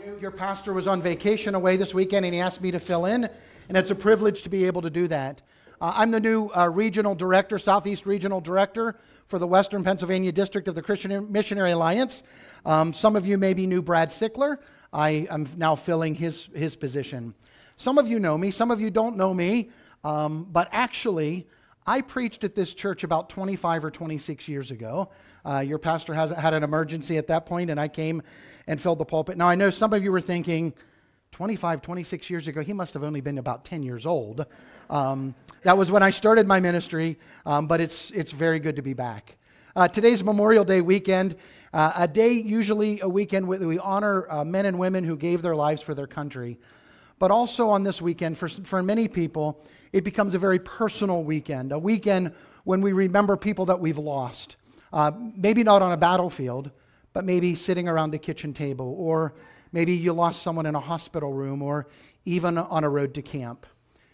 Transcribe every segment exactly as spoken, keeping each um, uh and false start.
knew your pastor was on vacation away this weekend, and he asked me to fill in, and it's a privilege to be able to do that. Uh, I'm the new uh, regional director, Southeast Regional Director for the Western Pennsylvania District of the Christian Missionary Alliance. Um, some of you maybe knew Brad Sickler. I am now filling his, his position. Some of you know me, some of you don't know me, um, but actually, I preached at this church about twenty-five or twenty-six years ago. Uh, your pastor has had an emergency at that point, and I came and filled the pulpit. Now, I know some of you were thinking, twenty-five, twenty-six years ago, he must have only been about ten years old. Um, that was when I started my ministry, um, but it's, it's very good to be back. Uh, today's Memorial Day weekend, uh, a day, usually a weekend where we honor uh, men and women who gave their lives for their country. But also on this weekend, for, for many people, it becomes a very personal weekend, a weekend when we remember people that we've lost. Uh, maybe not on a battlefield, but maybe sitting around a kitchen table, or maybe you lost someone in a hospital room, or even on a road to camp.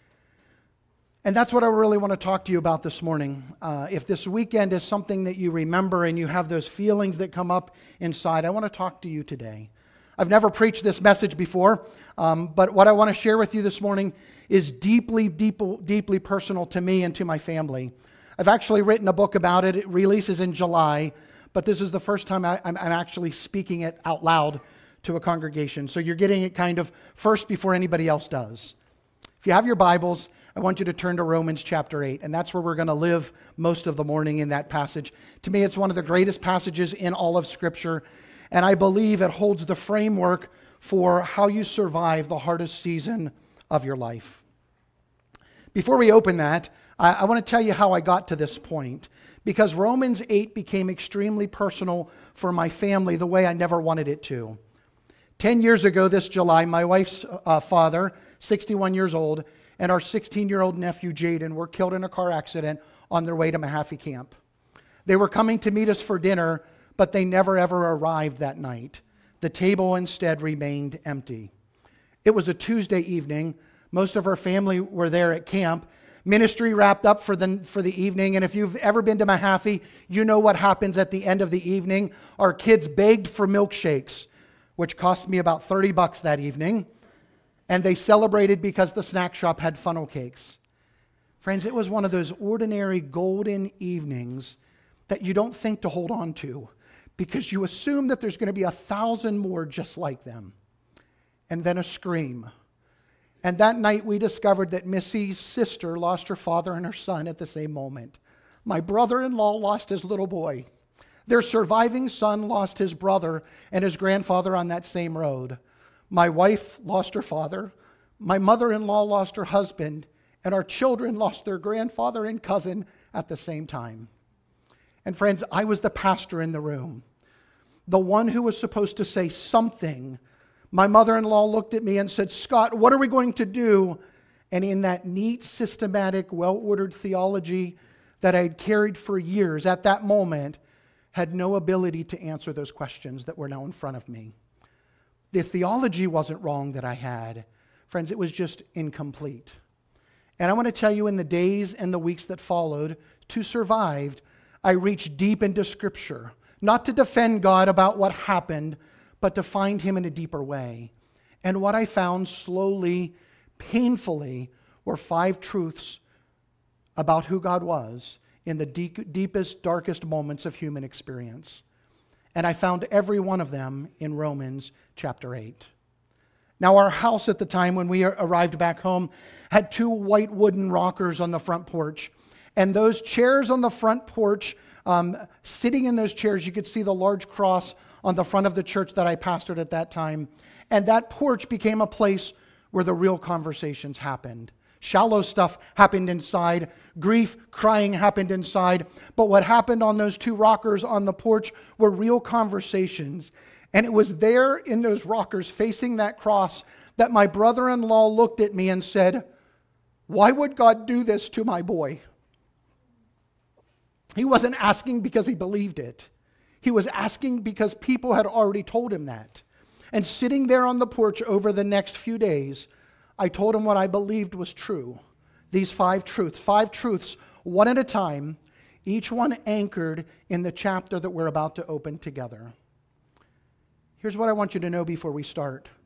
And that's what I really want to talk to you about this morning. Uh, if this weekend is something that you remember and you have those feelings that come up inside, I want to talk to you today. I've never preached this message before, um, but what I want to share with you this morning is deeply, deeply, deeply personal to me and to my family. I've actually written a book about it. It releases in July, but this is the first time I, I'm, I'm actually speaking it out loud to a congregation. So you're getting it kind of first before anybody else does. If you have your Bibles, I want you to turn to Romans chapter eight, and that's where we're going to live most of the morning in that passage. To me, it's one of the greatest passages in all of Scripture, and I believe it holds the framework for how you survive the hardest season of your life. Before we open that, I, I want to tell you how I got to this point, because Romans eight became extremely personal for my family the way I never wanted it to. Ten years ago this July, my wife's uh, father, sixty-one years old, and our sixteen-year-old nephew, Jaden, were killed in a car accident on their way to Mahaffey Camp. They were coming to meet us for dinner, but they never ever arrived that night. The table instead remained empty. It was a Tuesday evening. Most of our family were there at camp. Ministry wrapped up for the, for the evening, and if you've ever been to Mahaffey, you know what happens at the end of the evening. Our kids begged for milkshakes, which cost me about thirty bucks that evening, and they celebrated because the snack shop had funnel cakes. Friends, it was one of those ordinary golden evenings that you don't think to hold on to, because you assume that there's going to be a thousand more just like them. And then a scream. And that night we discovered that Missy's sister lost her father and her son at the same moment. My brother-in-law lost his little boy. Their surviving son lost his brother and his grandfather on that same road. My wife lost her father. My mother-in-law lost her husband. And our children lost their grandfather and cousin at the same time. And friends, I was the pastor in the room, the one who was supposed to say something. My mother-in-law looked at me and said, "Scott, what are we going to do?" And in that neat, systematic, well-ordered theology that I had carried for years, at that moment, had no ability to answer those questions that were now in front of me. The theology wasn't wrong that I had. Friends, it was just incomplete. And I want to tell you, in the days and the weeks that followed, to survive, I reached deep into Scripture, not to defend God about what happened, but to find Him in a deeper way. And what I found slowly, painfully, were five truths about who God was in the deep, deepest, darkest moments of human experience. And I found every one of them in Romans chapter eight. Now, our house at the time when we arrived back home had two white wooden rockers on the front porch. And those chairs on the front porch, um, sitting in those chairs, you could see the large cross on the front of the church that I pastored at that time. And that porch became a place where the real conversations happened. Shallow stuff happened inside. Grief, crying happened inside. But what happened on those two rockers on the porch were real conversations. And it was there in those rockers facing that cross that my brother-in-law looked at me and said, "Why would God do this to my boy?" He wasn't asking because he believed it. He was asking because people had already told him that. And sitting there on the porch over the next few days, I told him what I believed was true. These five truths, five truths, one at a time, each one anchored in the chapter that we're about to open together. Here's what I want you to know before we start.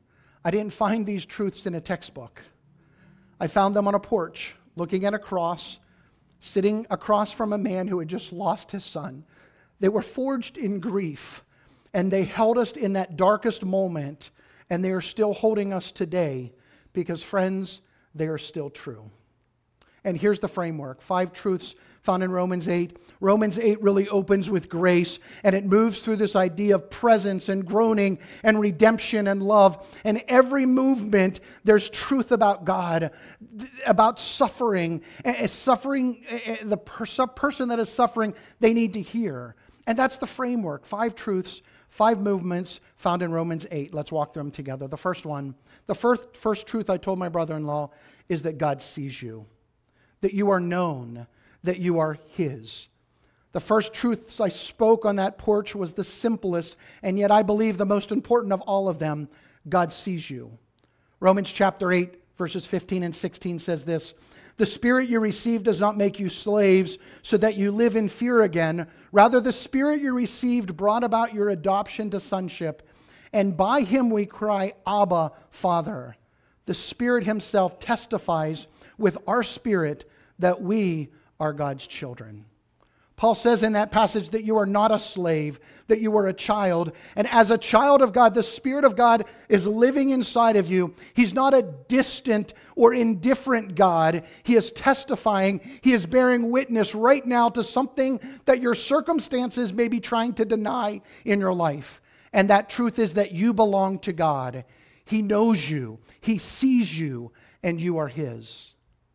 I didn't find these truths in a textbook. I found them on a porch, looking at a cross, sitting across from a man who had just lost his son. They were forged in grief, and they held us in that darkest moment, and they are still holding us today because, friends, they are still true. And here's the framework. Five truths found in Romans eight. Romans eight really opens with grace, and it moves through this idea of presence and groaning and redemption and love. And every movement, there's truth about God, about suffering. Suffering, the person that is suffering, they need to hear. And that's the framework. Five truths, five movements found in Romans eight. Let's walk through them together. The first one, the first, first truth I told my brother-in-law is that God sees you. That you are known, that you are His. The first truths I spoke on that porch was the simplest, and yet I believe the most important of all of them. God sees you. Romans chapter eight, verses fifteen and sixteen says this, "The Spirit you received does not make you slaves so that you live in fear again. Rather, the Spirit you received brought about your adoption to sonship, and by Him we cry, Abba, Father." The Spirit Himself testifies with our spirit that we are God's children. Paul says in that passage that you are not a slave, that you are a child. And as a child of God, the Spirit of God is living inside of you. He's not a distant or indifferent God. He is testifying. He is bearing witness right now to something that your circumstances may be trying to deny in your life. And that truth is that you belong to God. He knows you. He sees you, and you are His.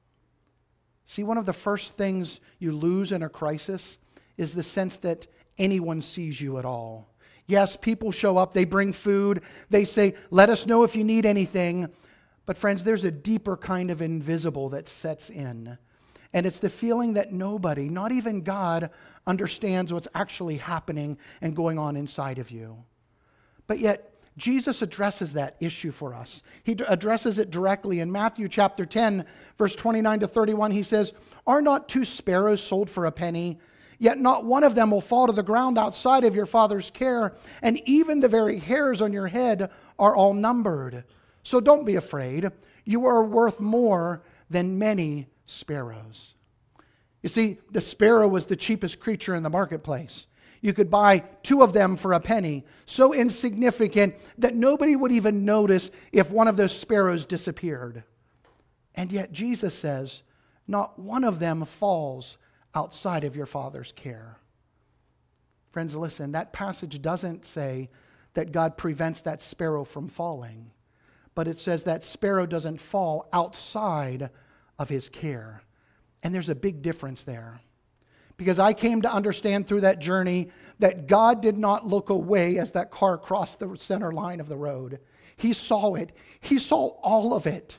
See, one of the first things you lose in a crisis is the sense that anyone sees you at all. Yes, people show up, they bring food, they say, let us know if you need anything. But friends, there's a deeper kind of invisible that sets in. And it's the feeling that nobody, not even God, understands what's actually happening and going on inside of you. But yet, Jesus addresses that issue for us. He addresses it directly. In Matthew chapter ten, verse twenty-nine to thirty-one, He says, "Are not two sparrows sold for a penny? Yet not one of them will fall to the ground outside of your Father's care, and even the very hairs on your head are all numbered. So don't be afraid. You are worth more than many sparrows." You see, the sparrow was the cheapest creature in the marketplace. You could buy two of them for a penny, so insignificant that nobody would even notice if one of those sparrows disappeared. And yet Jesus says, not one of them falls outside of your Father's care. Friends, listen, that passage doesn't say that God prevents that sparrow from falling, but it says that sparrow doesn't fall outside of His care. And there's a big difference there. Because I came to understand through that journey that God did not look away as that car crossed the center line of the road. He saw it. He saw all of it.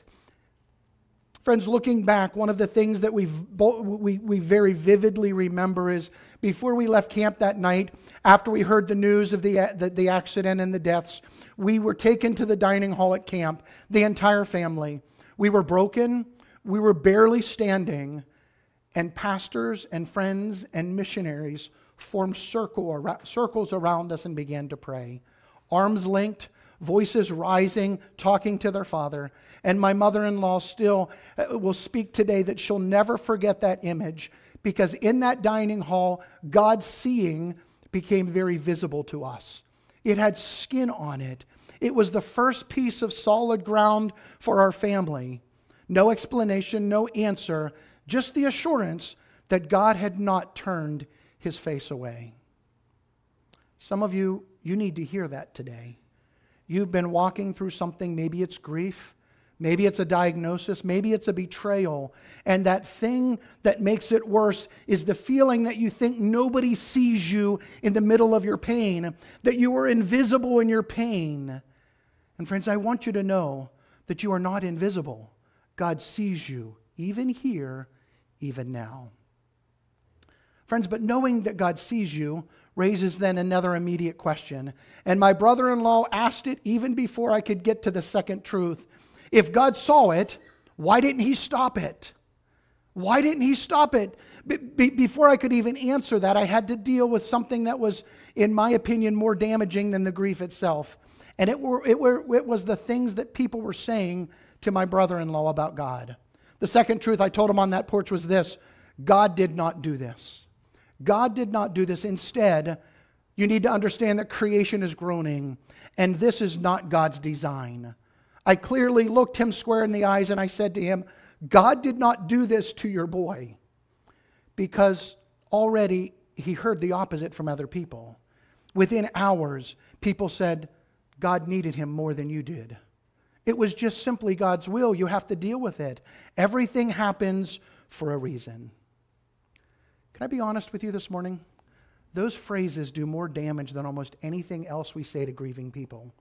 Friends, looking back, one of the things that we've, we we very vividly remember is before we left camp that night, after we heard the news of the, the, the accident and the deaths, we were taken to the dining hall at camp, the entire family. We were broken. We were barely standing. And pastors and friends and missionaries formed circle, circles around us and began to pray. Arms linked, voices rising, talking to their Father. And my mother-in-law still will speak today that she'll never forget that image, because in that dining hall, God's seeing became very visible to us. It had skin on it. It was the first piece of solid ground for our family. No explanation, no answer, just the assurance that God had not turned His face away. Some of you, you need to hear that today. You've been walking through something, maybe it's grief, maybe it's a diagnosis, maybe it's a betrayal, and that thing that makes it worse is the feeling that you think nobody sees you in the middle of your pain, that you are invisible in your pain. And friends, I want you to know that you are not invisible. God sees you, even here, even now. Friends, but knowing that God sees you raises then another immediate question. And my brother-in-law asked it even before I could get to the second truth. If God saw it, why didn't He stop it? Why didn't He stop it? Be- be- before I could even answer that, I had to deal with something that was, in my opinion, more damaging than the grief itself. And it, were, it, were, it was the things that people were saying to my brother-in-law about God. The second truth I told him on that porch was this: God did not do this. God did not do this. Instead, you need to understand that creation is groaning, and this is not God's design. I clearly looked him square in the eyes and I said to him, God did not do this to your boy, because already he heard the opposite from other people. Within hours, people said, God needed him more than you did. It was just simply God's will. You have to deal with it. Everything happens for a reason. Can I be honest with you this morning? Those phrases do more damage than almost anything else we say to grieving people.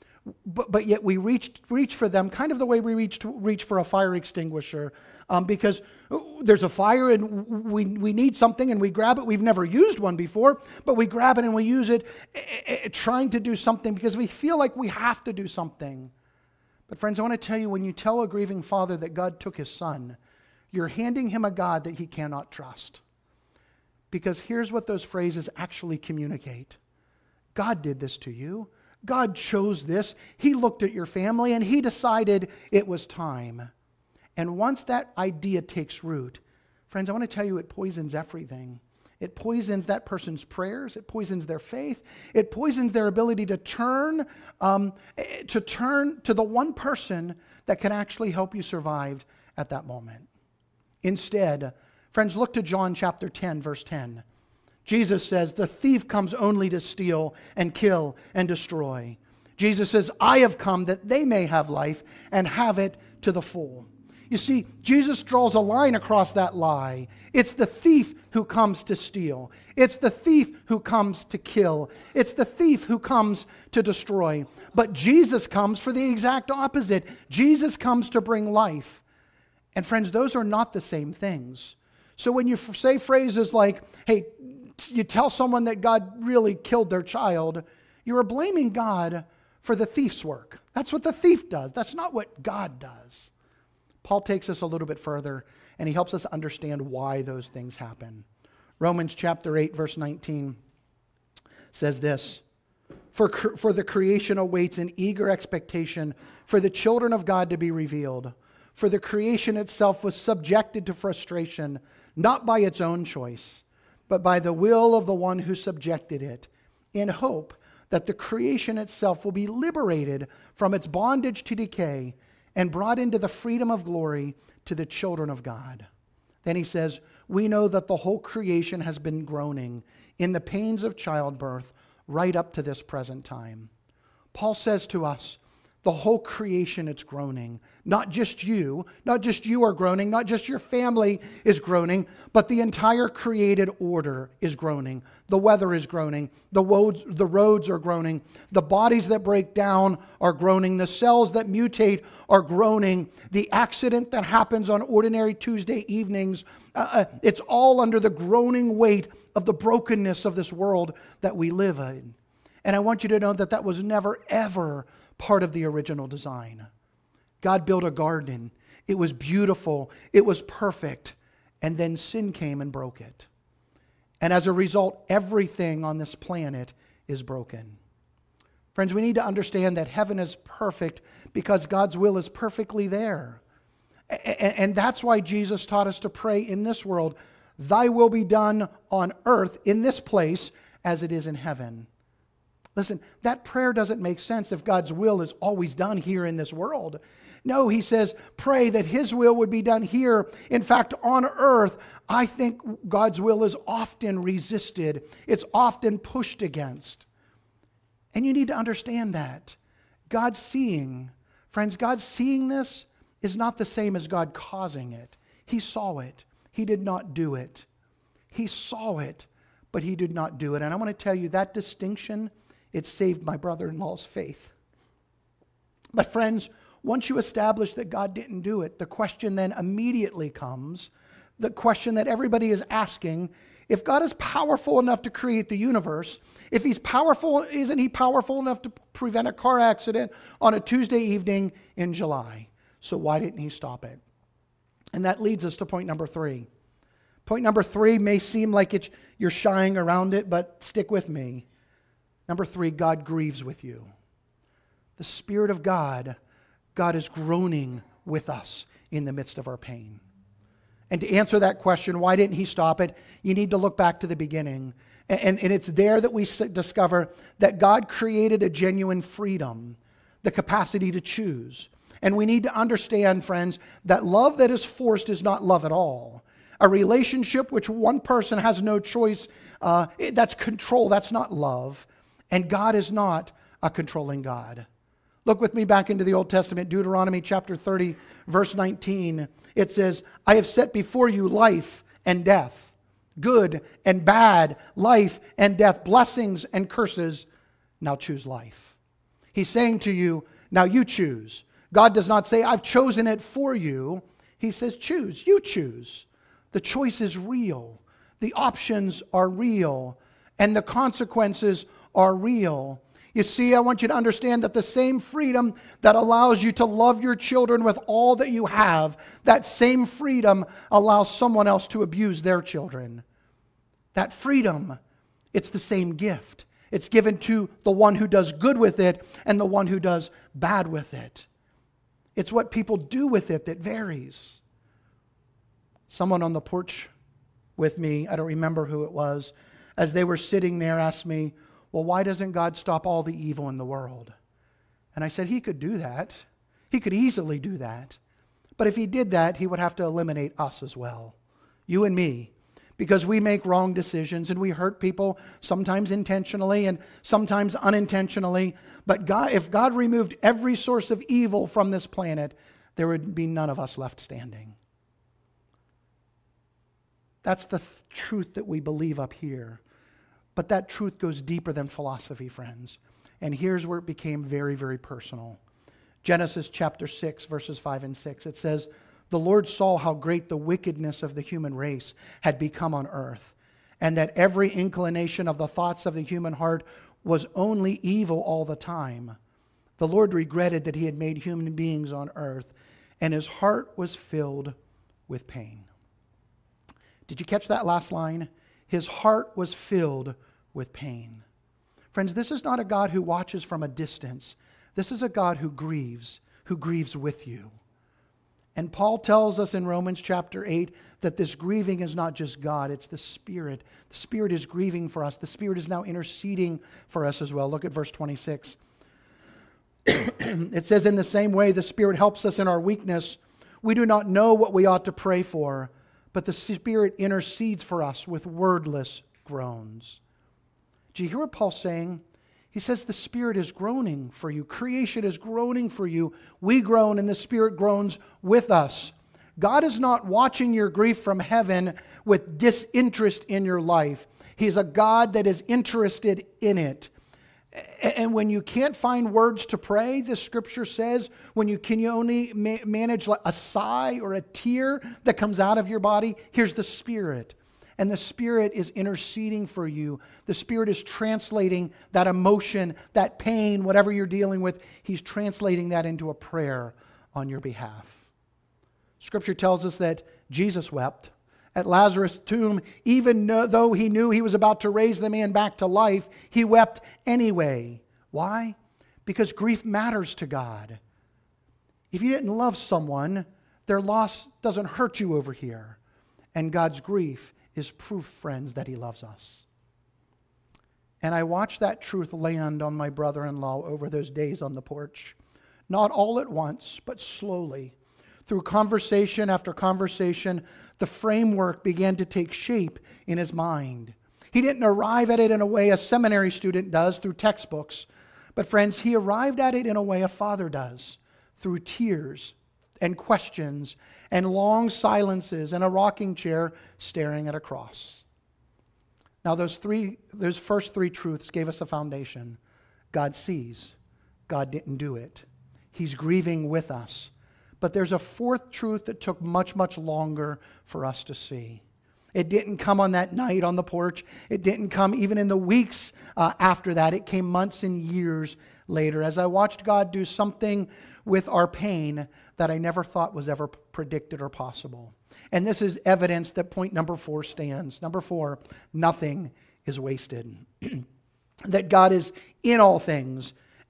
But, but yet we reach, reach for them kind of the way we reach, to, reach for a fire extinguisher, um, because there's a fire and we, we need something and we grab it. We've never used one before, but we grab it and we use it uh, uh, trying to do something because we feel like we have to do something. But friends, I want to tell you, when you tell a grieving father that God took his son, you're handing him a God that he cannot trust. Because here's what those phrases actually communicate. God did this to you. God chose this. He looked at your family and he decided it was time. And once that idea takes root, friends, I want to tell you, it poisons everything. It poisons that person's prayers. It poisons their faith. It poisons their ability to turn, um, to turn to the one person that can actually help you survive at that moment. Instead, friends, look to John chapter ten, verse ten. Jesus says, the thief comes only to steal and kill and destroy. Jesus says, I have come that they may have life and have it to the full. You see, Jesus draws a line across that lie. It's the thief who comes to steal. It's the thief who comes to kill. It's the thief who comes to destroy. But Jesus comes for the exact opposite. Jesus comes to bring life. And friends, those are not the same things. So when you say phrases like, hey, you tell someone that God really killed their child, you are blaming God for the thief's work. That's what the thief does. That's not what God does. Paul takes us a little bit further, and he helps us understand why those things happen. Romans chapter eight, verse nineteen says this, For, for the creation awaits in eager expectation for the children of God to be revealed. For the creation itself was subjected to frustration, not by its own choice, but by the will of the one who subjected it, in hope that the creation itself will be liberated from its bondage to decay and brought into the freedom of glory to the children of God. Then he says, we know that the whole creation has been groaning in the pains of childbirth right up to this present time. Paul says to us, the whole creation, it's groaning. Not just you, not just you are groaning, not just your family is groaning, but the entire created order is groaning. The weather is groaning. The roads, the roads are groaning. The bodies that break down are groaning. The cells that mutate are groaning. The accident that happens on ordinary Tuesday evenings, uh, it's all under the groaning weight of the brokenness of this world that we live in. And I want you to know that that was never, ever part of the original design. God built a garden. It was beautiful. It was perfect. And then sin came and broke it. And as a result, everything on this planet is broken. Friends, we need to understand that heaven is perfect because God's will is perfectly there. And that's why Jesus taught us to pray in this world, thy will be done on earth in this place as it is in heaven. Listen, that prayer doesn't make sense if God's will is always done here in this world. No, he says, pray that his will would be done here. In fact, on earth, I think God's will is often resisted. It's often pushed against. And you need to understand that. God seeing, friends, God seeing this is not the same as God causing it. He saw it. He did not do it. He saw it, but he did not do it. And I want to tell you that distinction, it saved my brother-in-law's faith. But friends, once you establish that God didn't do it, the question then immediately comes, the question that everybody is asking, if God is powerful enough to create the universe, if he's powerful, isn't he powerful enough to prevent a car accident on a Tuesday evening in July? So why didn't he stop it? And that leads us to point number three. Point number three may seem like it's, you're shying around it, but stick with me. Number three, God grieves with you. the Spirit of God, God is groaning with us in the midst of our pain. And to answer that question, why didn't he stop it? You need to look back to the beginning. And, and it's there that we discover that God created a genuine freedom, the capacity to choose. And we need to understand, friends, that love that is forced is not love at all. A relationship which one person has no choice, uh, that's control, that's not love. And God is not a controlling God. Look with me back into the Old Testament, Deuteronomy chapter thirty, verse nineteen. It says, I have set before you life and death, good and bad, life and death, blessings and curses. Now choose life. He's saying to you, now you choose. God does not say, I've chosen it for you. He says, choose. You choose. The choice is real. The options are real. And the consequences are real. You see, I want you to understand that the same freedom that allows you to love your children with all that you have, that same freedom allows someone else to abuse their children. That freedom, it's the same gift. It's given to the one who does good with it and the one who does bad with it. It's what people do with it that varies. Someone on the porch with me, I don't remember who it was, as they were sitting there asked me, well, why doesn't God stop all the evil in the world? And I said, he could do that. He could easily do that. But if he did that, he would have to eliminate us as well. You and me. Because we make wrong decisions and we hurt people, sometimes intentionally and sometimes unintentionally. But God, if God removed every source of evil from this planet, there would be none of us left standing. That's the th- truth that we believe up here. But that truth goes deeper than philosophy, friends. And here's where it became very, very personal. Genesis chapter six, verses five and six. It says, the Lord saw how great the wickedness of the human race had become on earth, and that every inclination of the thoughts of the human heart was only evil all the time. The Lord regretted that he had made human beings on earth, and his heart was filled with pain. Did you catch that last line? His heart was filled with pain. Friends, this is not a God who watches from a distance. This is a God who grieves, who grieves with you. And Paul tells us in Romans chapter eight that this grieving is not just God, it's the Spirit. The Spirit is grieving for us. The Spirit is now interceding for us as well. Look at verse twenty-six. It says, in the same way the Spirit helps us in our weakness. We do not know what we ought to pray for, but the Spirit intercedes for us with wordless groans. Do you hear what Paul's saying? He says the Spirit is groaning for you. Creation is groaning for you. We groan and the Spirit groans with us. God is not watching your grief from heaven with disinterest in your life. He's a God that is interested in it. And when you can't find words to pray, the Scripture says, when you can you only ma- manage a sigh or a tear that comes out of your body, here's the Spirit. And the Spirit is interceding for you. The Spirit is translating that emotion, that pain, whatever you're dealing with, He's translating that into a prayer on your behalf. Scripture tells us that Jesus wept at Lazarus' tomb. Even though He knew He was about to raise the man back to life, He wept anyway. Why? Because grief matters to God. If you didn't love someone, their loss doesn't hurt you over here. And God's grief is proof, friends, that He loves us. And I watched that truth land on my brother-in-law over those days on the porch. Not all at once, but slowly. Through conversation after conversation, the framework began to take shape in his mind. He didn't arrive at it in a way a seminary student does through textbooks. But friends, he arrived at it in a way a father does, through tears and questions and long silences and a rocking chair staring at a cross. Now those three, those first three truths gave us a foundation. God sees. God didn't do it. He's grieving with us. But there's a fourth truth that took much, much longer for us to see. It didn't come on that night on the porch. It didn't come even in the weeks uh, after that. It came months and years later as I watched God do something with our pain that I never thought was ever predicted or possible. And this is evidence that point number four stands. Number four, nothing is wasted. That God is in all things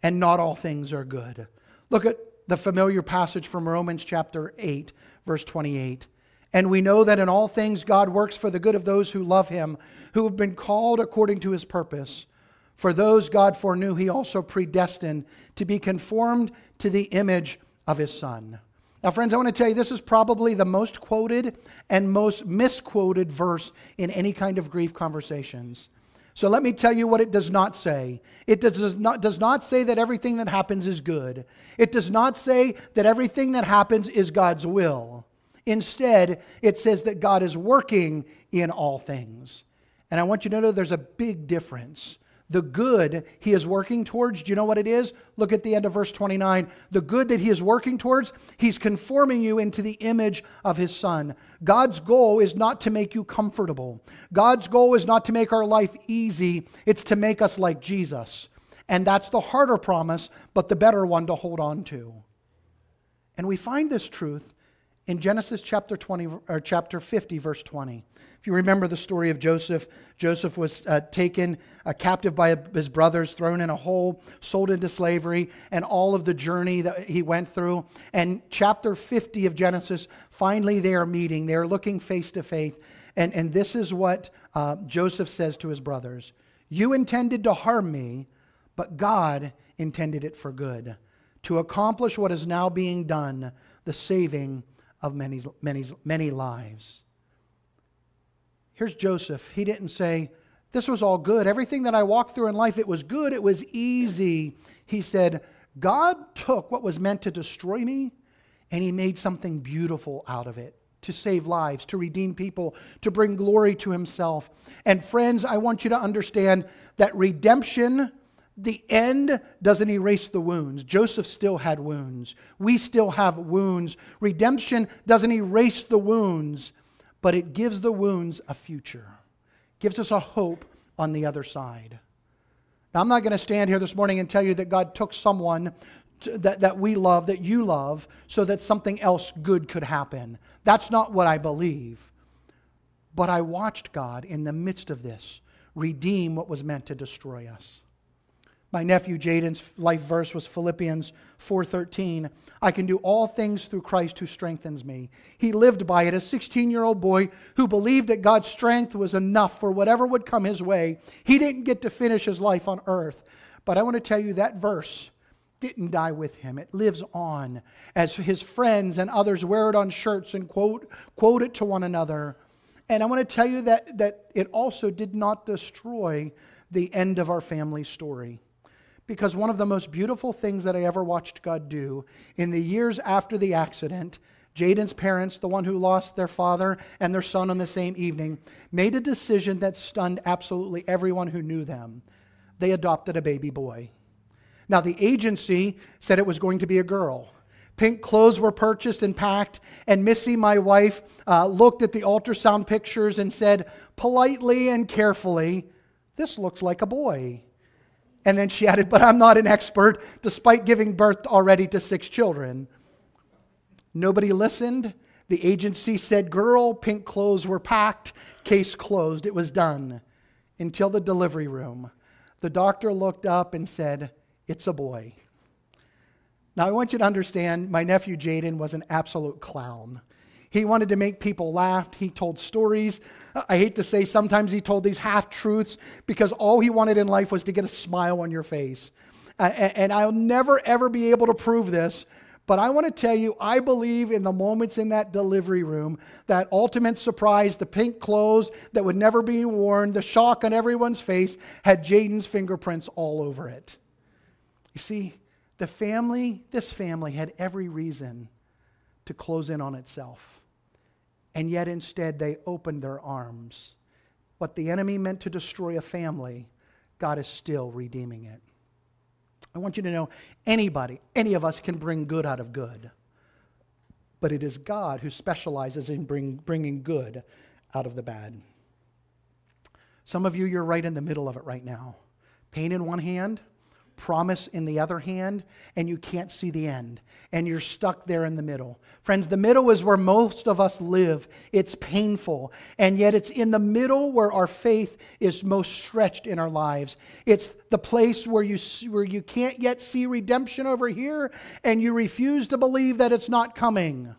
and not all things are good. Look at the familiar passage from Romans chapter eight, verse twenty-eight. And we know that in all things God works for the good of those who love him, who have been called according to his purpose. For those God foreknew, he also predestined to be conformed to the image of his Son. Now, friends, I want to tell you, this is probably the most quoted and most misquoted verse in any kind of grief conversations. So let me tell you what it does not say. It does not, does not say that everything that happens is good. It does not say that everything that happens is God's will. Instead, it says that God is working in all things. And I want you to know there's a big difference. The good he is working towards, do you know what it is? Look at the end of verse twenty-nine. The good that he is working towards, he's conforming you into the image of his Son. God's goal is not to make you comfortable. God's goal is not to make our life easy. It's to make us like Jesus. And that's the harder promise, but the better one to hold on to. And we find this truth in Genesis chapter twenty or chapter fifty, verse twenty. If you remember the story of Joseph, Joseph was uh, taken uh, captive by his brothers, thrown in a hole, sold into slavery, and all of the journey that he went through. And chapter fifty of Genesis, finally they are meeting. They are looking face to face. And, and this is what uh, Joseph says to his brothers. You intended to harm me, but God intended it for good, to accomplish what is now being done, the saving of many, many, many lives. Here's Joseph. He didn't say, this was all good. Everything that I walked through in life, it was good. It was easy. He said, God took what was meant to destroy me, and he made something beautiful out of it, to save lives, to redeem people, to bring glory to himself. And friends, I want you to understand that redemption, the end, doesn't erase the wounds. Joseph still had wounds. We still have wounds. Redemption doesn't erase the wounds, but it gives the wounds a future. Gives us a hope on the other side. Now, I'm not going to stand here this morning and tell you that God took someone to, that, that we love, that you love, so that something else good could happen. That's not what I believe. But I watched God, in the midst of this, redeem what was meant to destroy us. My nephew Jaden's life verse was Philippians four thirteen. I can do all things through Christ who strengthens me. He lived by it, a sixteen-year-old boy who believed that God's strength was enough for whatever would come his way. He didn't get to finish his life on earth. But I want to tell you that verse didn't die with him. It lives on as his friends and others wear it on shirts and quote, quote it to one another. And I want to tell you that, that it also did not destroy the end of our family story. Because one of the most beautiful things that I ever watched God do in the years after the accident, Jaden's parents, the one who lost their father and their son on the same evening, made a decision that stunned absolutely everyone who knew them. They adopted a baby boy. Now, the agency said it was going to be a girl. Pink clothes were purchased and packed, and Missy, my wife, uh, looked at the ultrasound pictures and said politely and carefully, "This looks like a boy." And then she added, "But I'm not an expert," despite giving birth already to six children. Nobody listened. The agency said girl, pink clothes were packed, case closed. It was done. Until the delivery room. The doctor looked up and said, "It's a boy." Now I want you to understand, my nephew Jaden was an absolute clown. He wanted to make people laugh. He told stories. I hate to say sometimes he told these half-truths because all he wanted in life was to get a smile on your face. Uh, and I'll never, ever be able to prove this, but I want to tell you, I believe in the moments in that delivery room, that ultimate surprise, the pink clothes that would never be worn, the shock on everyone's face, had Jaden's fingerprints all over it. You see, the family, this family had every reason to close in on itself. And yet instead they opened their arms. What the enemy meant to destroy a family, God is still redeeming it. I want you to know, anybody, any of us can bring good out of good. But it is God who specializes in bring, bringing good out of the bad. Some of you, you're right in the middle of it right now. Pain in one hand, promise in the other hand, and you can't see the end, and you're stuck there in the middle. Friends, the middle is where most of us live. It's painful, and yet it's in the middle where our faith is most stretched in our lives. It's the place where you, where you can't yet see redemption over here, and you refuse to believe that it's not coming.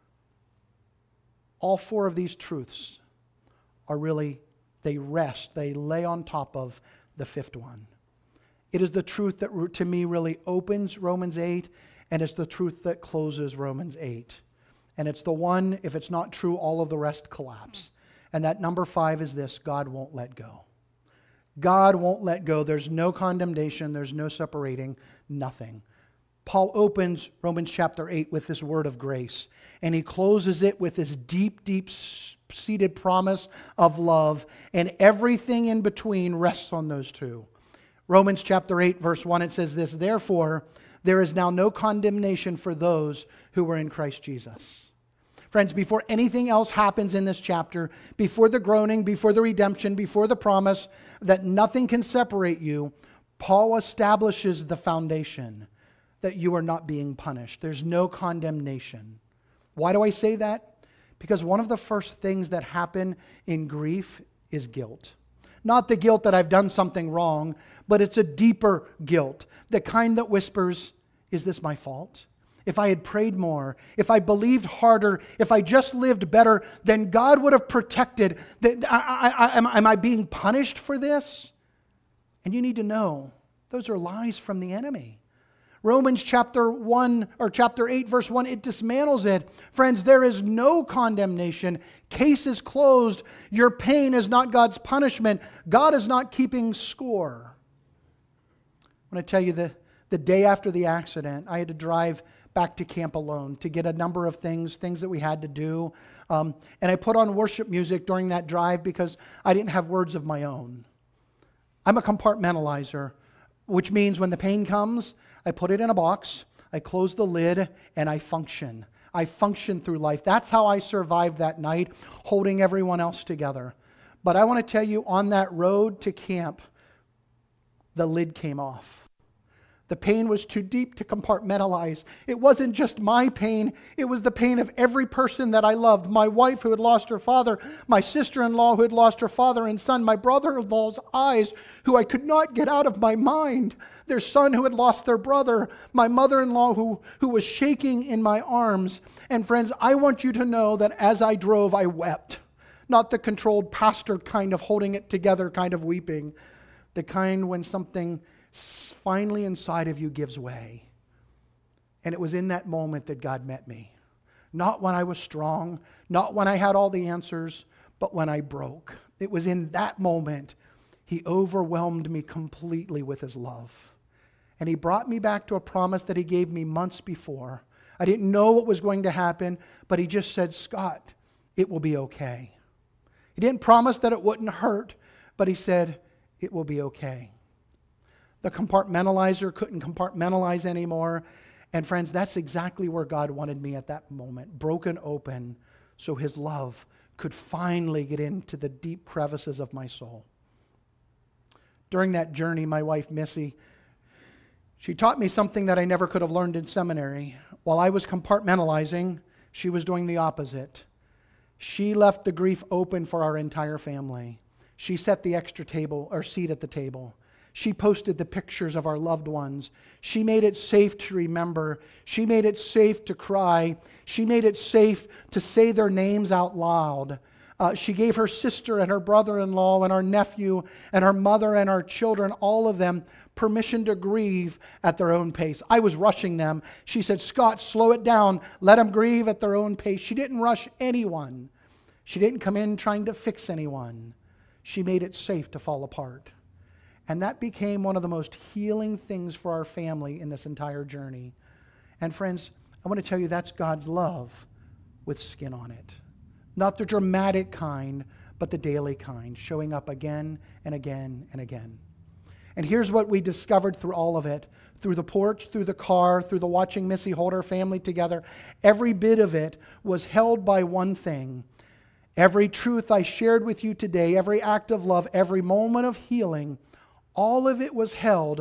All four of these truths are really, they rest, they lay on top of the fifth one. It is the truth that to me really opens Romans eight, and it's the truth that closes Romans eight. And it's the one, if it's not true, all of the rest collapse. And that number five is this: God won't let go. God won't let go. There's no condemnation, there's no separating, nothing. Paul opens Romans chapter eight with this word of grace, and he closes it with this deep, deep seated promise of love, and everything in between rests on those two. Romans chapter eight, verse one, it says this: therefore, there is now no condemnation for those who are in Christ Jesus. Friends, before anything else happens in this chapter, before the groaning, before the redemption, before the promise that nothing can separate you, Paul establishes the foundation that you are not being punished. There's no condemnation. Why do I say that? Because one of the first things that happen in grief is guilt. Not the guilt that I've done something wrong, but it's a deeper guilt. The kind that whispers, is this my fault? If I had prayed more, if I believed harder, if I just lived better, then God would have protected. That, I, I, I, am, am I being punished for this? And you need to know, those are lies from the enemy. Romans chapter one or chapter eight verse one, it dismantles it. Friends, there is no condemnation. Case is closed. Your pain is not God's punishment. God is not keeping score. I want to tell you that the day after the accident, I had to drive back to camp alone to get a number of things, things that we had to do. Um, and I put on worship music during that drive because I didn't have words of my own. I'm a compartmentalizer, which means when the pain comes, I put it in a box, I close the lid, and I function. I function through life. That's how I survived that night, holding everyone else together. But I want to tell you, on that road to camp, the lid came off. The pain was too deep to compartmentalize. It wasn't just my pain. It was the pain of every person that I loved. My wife who had lost her father, my sister-in-law who had lost her father and son, my brother-in-law's eyes who I could not get out of my mind, their son who had lost their brother, my mother-in-law who, who was shaking in my arms. And friends, I want you to know that as I drove, I wept. Not the controlled pastor kind of holding it together kind of weeping. The kind when something finally inside of you gives way. And it was in that moment that God met me. Not when I was strong, not when I had all the answers, but when I broke. It was in that moment He overwhelmed me completely with His love. And He brought me back to a promise that He gave me months before. I didn't know what was going to happen, but He just said, Scott, it will be okay. He didn't promise that it wouldn't hurt, but He said, it will be okay. The compartmentalizer couldn't compartmentalize anymore. And friends, that's exactly where God wanted me at that moment, broken open, so His love could finally get into the deep crevices of my soul. During that journey, my wife, Missy, she taught me something that I never could have learned in seminary. While I was compartmentalizing, she was doing the opposite. She left the grief open for our entire family. She set the extra table or seat at the table. She posted the pictures of our loved ones. She made it safe to remember. She made it safe to cry. She made it safe to say their names out loud. Uh, she gave her sister and her brother-in-law and our nephew and her mother and our children, all of them, permission to grieve at their own pace. I was rushing them. She said, Scott, slow it down. Let them grieve at their own pace. She didn't rush anyone. She didn't come in trying to fix anyone. She made it safe to fall apart. And that became one of the most healing things for our family in this entire journey. And friends, I want to tell you that's God's love with skin on it. Not the dramatic kind, but the daily kind, showing up again and again and again. And here's what we discovered through all of it. Through the porch, through the car, through the watching Missy hold her family together. Every bit of it was held by one thing. Every truth I shared with you today, every act of love, every moment of healing, all of it was held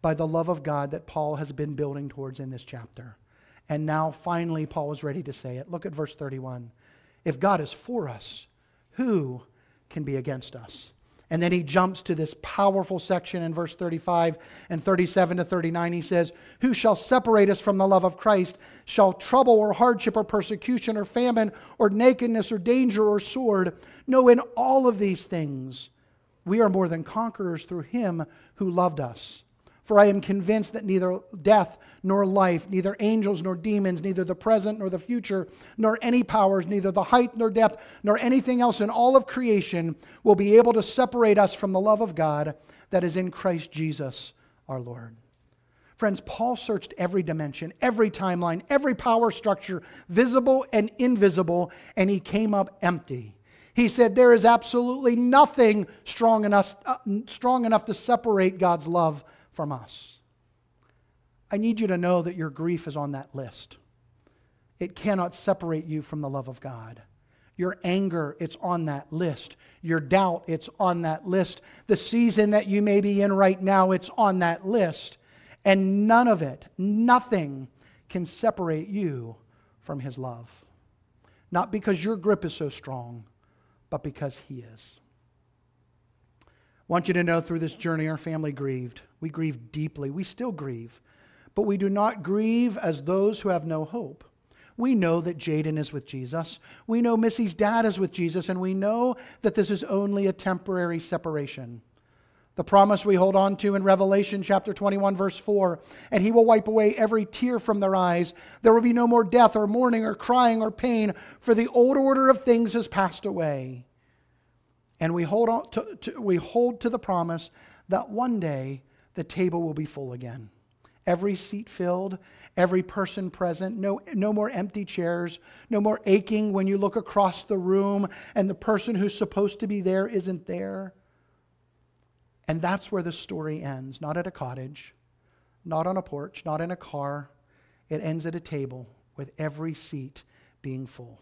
by the love of God that Paul has been building towards in this chapter. And now finally Paul is ready to say it. Look at verse thirty-one. If God is for us, who can be against us? And then he jumps to this powerful section in verse thirty-five and thirty-seven to thirty-nine. He says, who shall separate us from the love of Christ? Shall trouble or hardship or persecution or famine or nakedness or danger or sword? No, in all of these things we are more than conquerors through him who loved us. For I am convinced that neither death nor life, neither angels nor demons, neither the present nor the future, nor any powers, neither the height nor depth, nor anything else in all of creation will be able to separate us from the love of God that is in Christ Jesus our Lord. Friends, Paul searched every dimension, every timeline, every power structure, visible and invisible, and he came up empty. He said there is absolutely nothing strong enough, uh, strong enough to separate God's love from us. I need you to know that your grief is on that list. It cannot separate you from the love of God. Your anger, it's on that list. Your doubt, it's on that list. The season that you may be in right now, it's on that list. And none of it, nothing can separate you from His love. Not because your grip is so strong, but because He is. I want you to know through this journey our family grieved. We grieved deeply. We still grieve. But we do not grieve as those who have no hope. We know that Jaden is with Jesus. We know Missy's dad is with Jesus. And we know that this is only a temporary separation. The promise we hold on to in Revelation chapter twenty-one verse four. And He will wipe away every tear from their eyes. There will be no more death or mourning or crying or pain. For the old order of things has passed away. And we hold on to, to, we hold to the promise that one day the table will be full again. Every seat filled, every person present, no, no more empty chairs, no more aching when you look across the room and the person who's supposed to be there isn't there. And that's where the story ends, not at a cottage, not on a porch, not in a car. It ends at a table with every seat being full.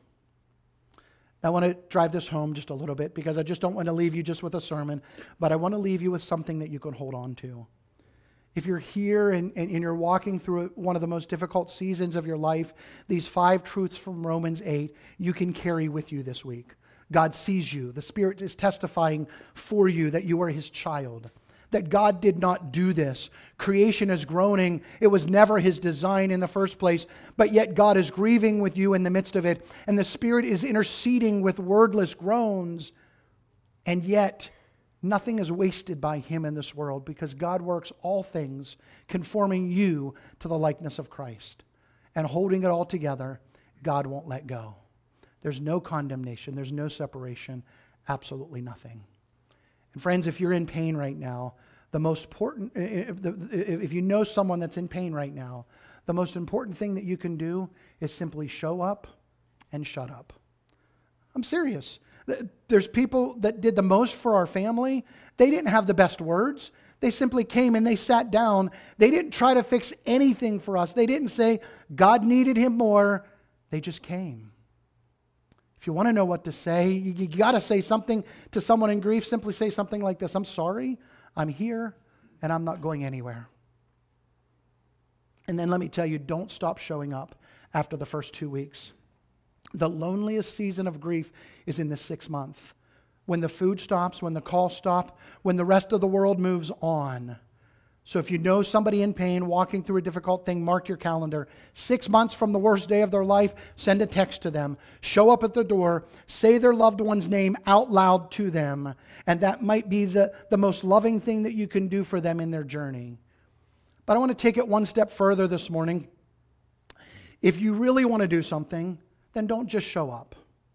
I want to drive this home just a little bit because I just don't want to leave you just with a sermon, but I want to leave you with something that you can hold on to. If you're here and, and, and you're walking through one of the most difficult seasons of your life, these five truths from Romans eight, you can carry with you this week. God sees you. The Spirit is testifying for you that you are His child. That God did not do this. Creation is groaning. It was never His design in the first place, but yet God is grieving with you in the midst of it, and the Spirit is interceding with wordless groans, and yet nothing is wasted by Him in this world because God works all things conforming you to the likeness of Christ. And holding it all together, God won't let go. There's no condemnation. There's no separation. Absolutely nothing. And friends, if you're in pain right now, the most important, if you know someone that's in pain right now, the most important thing that you can do is simply show up and shut up. I'm serious. There's people that did the most for our family. They didn't have the best words. They simply came and they sat down. They didn't try to fix anything for us. They didn't say God needed him more. They just came. If you want to know what to say, you, you got to say something to someone in grief. Simply say something like this: I'm sorry, I'm here, and I'm not going anywhere. And then let me tell you, don't stop showing up after the first two weeks. The loneliest season of grief is in the sixth month. When the food stops, when the calls stop, when the rest of the world moves on. So if you know somebody in pain, walking through a difficult thing, mark your calendar. Six months from the worst day of their life, send a text to them. Show up at the door. Say their loved one's name out loud to them. And that might be the, the most loving thing that you can do for them in their journey. But I want to take it one step further this morning. If you really want to do something, then don't just show up.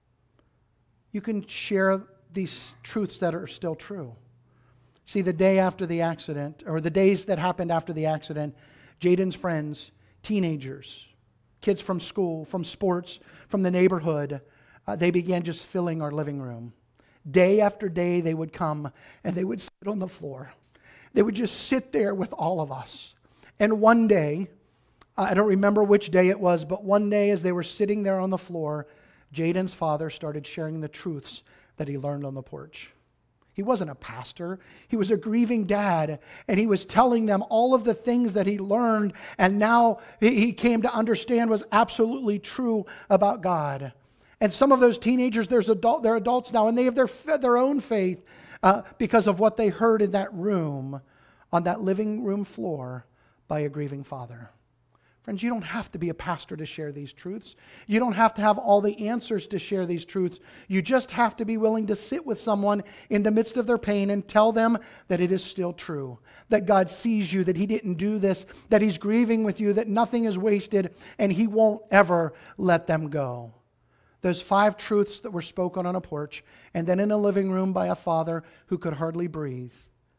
You can share these truths that are still true. See, the day after the accident, or the days that happened after the accident, Jaden's friends, teenagers, kids from school, from sports, from the neighborhood, uh, they began just filling our living room. Day after day, they would come and they would sit on the floor. They would just sit there with all of us. And one day, I don't remember which day it was, but one day as they were sitting there on the floor, Jaden's father started sharing the truths that he learned on the porch. He wasn't a pastor. He was a grieving dad, and he was telling them all of the things that he learned and now he came to understand was absolutely true about God. And some of those teenagers, there's adult, they're adults now, and they have their, their own faith uh, because of what they heard in that room, on that living room floor by a grieving father. Friends, you don't have to be a pastor to share these truths. You don't have to have all the answers to share these truths. You just have to be willing to sit with someone in the midst of their pain and tell them that it is still true, that God sees you, that He didn't do this, that He's grieving with you, that nothing is wasted, and He won't ever let them go. Those five truths that were spoken on a porch and then in a living room by a father who could hardly breathe.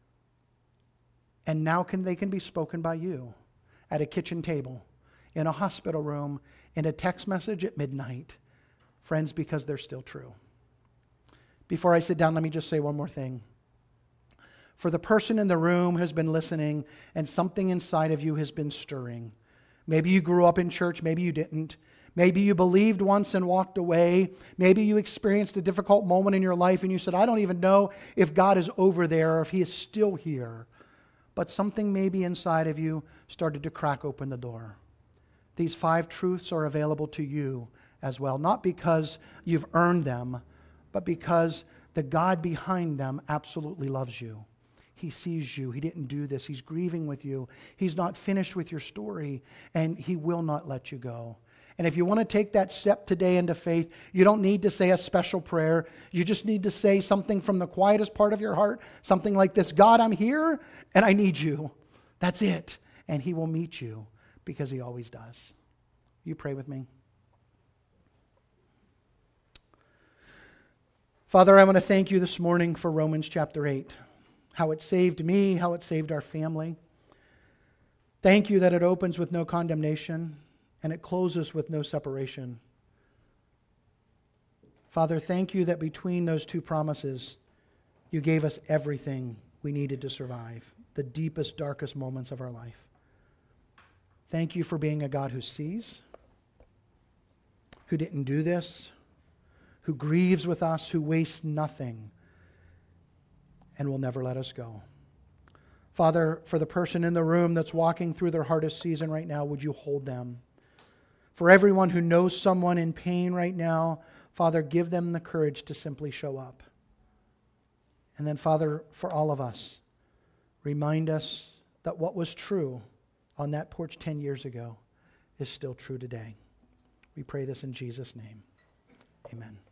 And now can they can be spoken by you at a kitchen table, in a hospital room, in a text message at midnight. Friends, because they're still true. Before I sit down, let me just say one more thing. For the person in the room who's been listening and something inside of you has been stirring. Maybe you grew up in church, maybe you didn't. Maybe you believed once and walked away. Maybe you experienced a difficult moment in your life and you said, I don't even know if God is over there or if He is still here. But something maybe inside of you started to crack open the door. These five truths are available to you as well, not because you've earned them, but because the God behind them absolutely loves you. He sees you. He didn't do this. He's grieving with you. He's not finished with your story, and He will not let you go. And if you want to take that step today into faith, you don't need to say a special prayer. You just need to say something from the quietest part of your heart, something like this: God, I'm here, and I need you. That's it. And He will meet you, because He always does. You pray with me. Father, I want to thank You this morning for Romans chapter eight, how it saved me, how it saved our family. Thank You that it opens with no condemnation and it closes with no separation. Father, thank You that between those two promises, You gave us everything we needed to survive the deepest, darkest moments of our life. Thank You for being a God who sees, who didn't do this, who grieves with us, who wastes nothing, and will never let us go. Father, for the person in the room that's walking through their hardest season right now, would You hold them? For everyone who knows someone in pain right now, Father, give them the courage to simply show up. And then, Father, for all of us, remind us that what was true on that porch ten years ago is still true today. We pray this in Jesus' name. Amen.